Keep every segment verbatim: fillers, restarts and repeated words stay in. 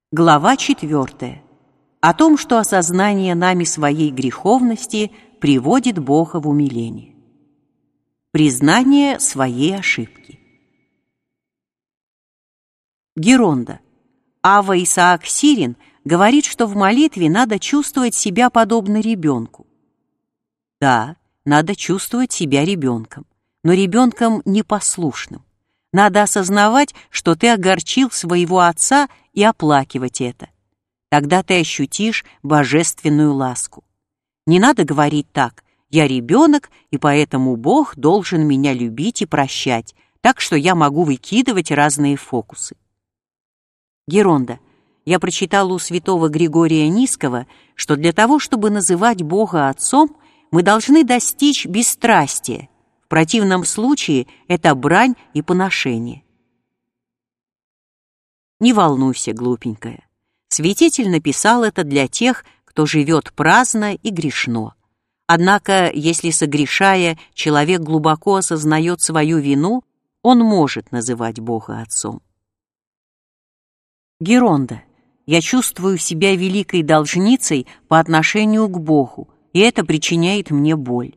Глава четвертая. О том, что осознание нами своей греховности приводит Бога в умиление. Признание своей ошибки. Геронда. Ава Исаак Сирин говорит, что в молитве надо чувствовать себя подобно ребенку. Да, надо чувствовать себя ребенком, но ребенком непослушным. Надо осознавать, что ты огорчил своего отца, и оплакивать это. Тогда ты ощутишь божественную ласку. Не надо говорить так: «Я ребенок, и поэтому Бог должен меня любить и прощать, так что я могу выкидывать разные фокусы». Геронда. Я прочитала у святого Григория Нисского, что для того, чтобы называть Бога Отцом, мы должны достичь бесстрастия. В противном случае это брань и поношение. Не волнуйся, глупенькая. Святитель написал это для тех, кто живет праздно и грешно. Однако, если, согрешая, человек глубоко осознает свою вину, он может называть Бога Отцом. Геронда. Я чувствую себя великой должницей по отношению к Богу, и это причиняет мне боль.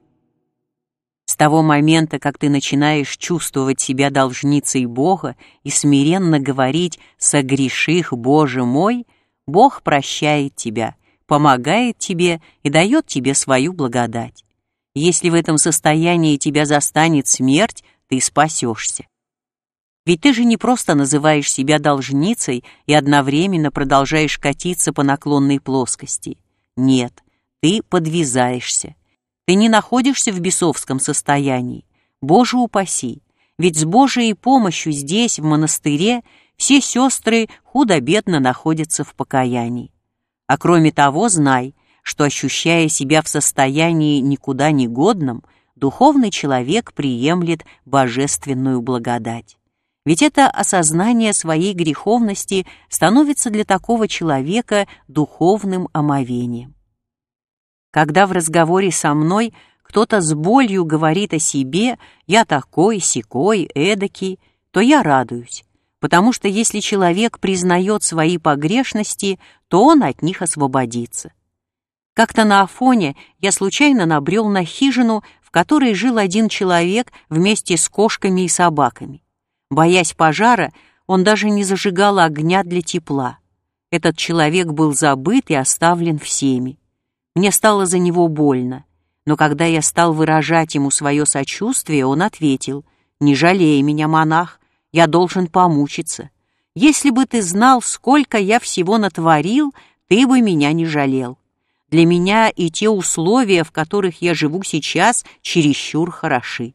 С того момента, как ты начинаешь чувствовать себя должницей Бога и смиренно говорить «согреших, Боже мой», Бог прощает тебя, помогает тебе и дает тебе свою благодать. Если в этом состоянии тебя застанет смерть, ты спасешься. Ведь ты же не просто называешь себя должницей и одновременно продолжаешь катиться по наклонной плоскости. Нет, ты подвязаешься. Ты не находишься в бесовском состоянии. Боже упаси! Ведь с Божией помощью здесь, в монастыре, все сестры худо-бедно находятся в покаянии. А кроме того, знай, что, ощущая себя в состоянии никуда не годном, духовный человек приемлет божественную благодать. Ведь это осознание своей греховности становится для такого человека духовным омовением. Когда в разговоре со мной кто-то с болью говорит о себе «я такой, сякой, эдакий», то я радуюсь, потому что если человек признает свои погрешности, то он от них освободится. Как-то на Афоне я случайно набрел на хижину, в которой жил один человек вместе с кошками и собаками. Боясь пожара, он даже не зажигал огня для тепла. Этот человек был забыт и оставлен всеми. Мне стало за него больно, но когда я стал выражать ему свое сочувствие, он ответил: «Не жалей меня, монах, я должен помучиться. Если бы ты знал, сколько я всего натворил, ты бы меня не жалел. Для меня и те условия, в которых я живу сейчас, чересчур хороши».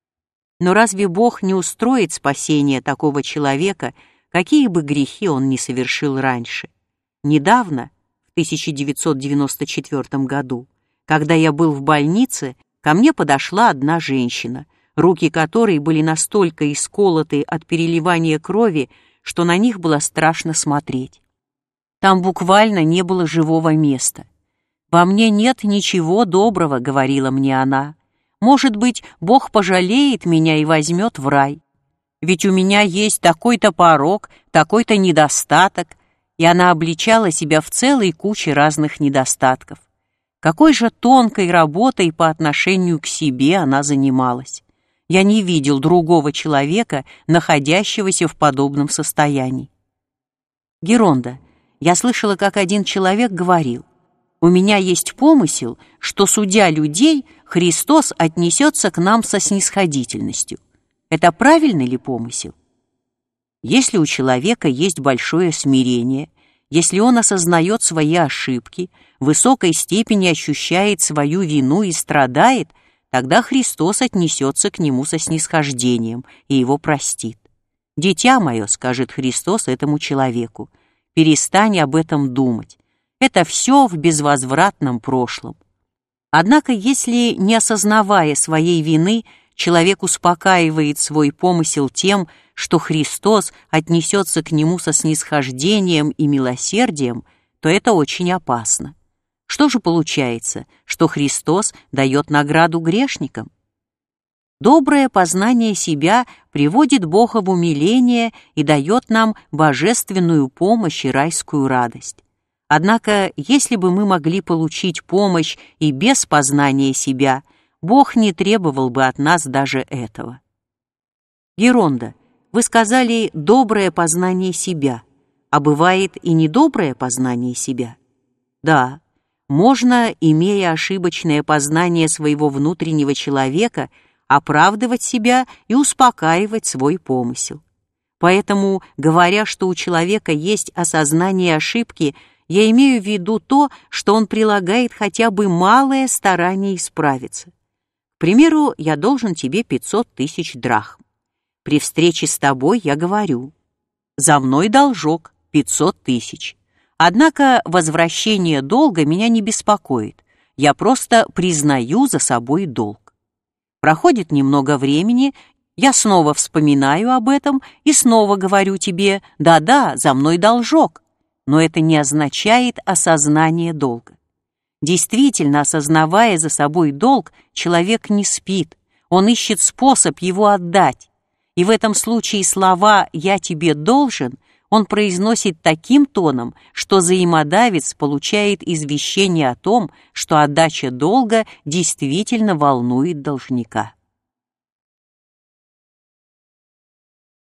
Но разве Бог не устроит спасение такого человека, какие бы грехи он ни совершил раньше? Недавно, в тысяча девятьсот девяносто четвёртом году, когда я был в больнице, ко мне подошла одна женщина, руки которой были настолько исколоты от переливания крови, что на них было страшно смотреть. Там буквально не было живого места. «Во мне нет ничего доброго», — говорила мне она. «Может быть, Бог пожалеет меня и возьмет в рай. Ведь у меня есть такой-то порок, такой-то недостаток». И она обличала себя в целой куче разных недостатков. Какой же тонкой работой по отношению к себе она занималась. Я не видел другого человека, находящегося в подобном состоянии. Геронда. Я слышала, как один человек говорил: «У меня есть помысел, что, судя людей, Христос отнесется к нам со снисходительностью». Это правильный ли помысел? Если у человека есть большое смирение, если он осознает свои ошибки, в высокой степени ощущает свою вину и страдает, тогда Христос отнесется к нему со снисхождением и его простит. «Дитя мое», — скажет Христос этому человеку, — «перестань об этом думать. Это все в безвозвратном прошлом». Однако, если, не осознавая своей вины, человек успокаивает свой помысел тем, что Христос отнесется к нему со снисхождением и милосердием, то это очень опасно. Что же получается, что Христос дает награду грешникам? Доброе познание себя приводит Бога в умиление и дает нам божественную помощь и райскую радость. Однако, если бы мы могли получить помощь и без познания себя, Бог не требовал бы от нас даже этого. Геронда, вы сказали «доброе познание себя», а бывает и недоброе познание себя? Да, можно, имея ошибочное познание своего внутреннего человека, оправдывать себя и успокаивать свой помысел. Поэтому, говоря, что у человека есть осознание ошибки, я имею в виду то, что он прилагает хотя бы малое старание исправиться. К примеру, я должен тебе пятьсот тысяч драхм. При встрече с тобой я говорю: за мной должок пятьсот тысяч. Однако возвращение долга меня не беспокоит. Я просто признаю за собой долг. Проходит немного времени, я снова вспоминаю об этом и снова говорю тебе: да-да, за мной должок. Но это не означает осознание долга. Действительно, осознавая за собой долг, человек не спит, он ищет способ его отдать. И в этом случае слова «я тебе должен» он произносит таким тоном, что взаимодавец получает извещение о том, что отдача долга действительно волнует должника.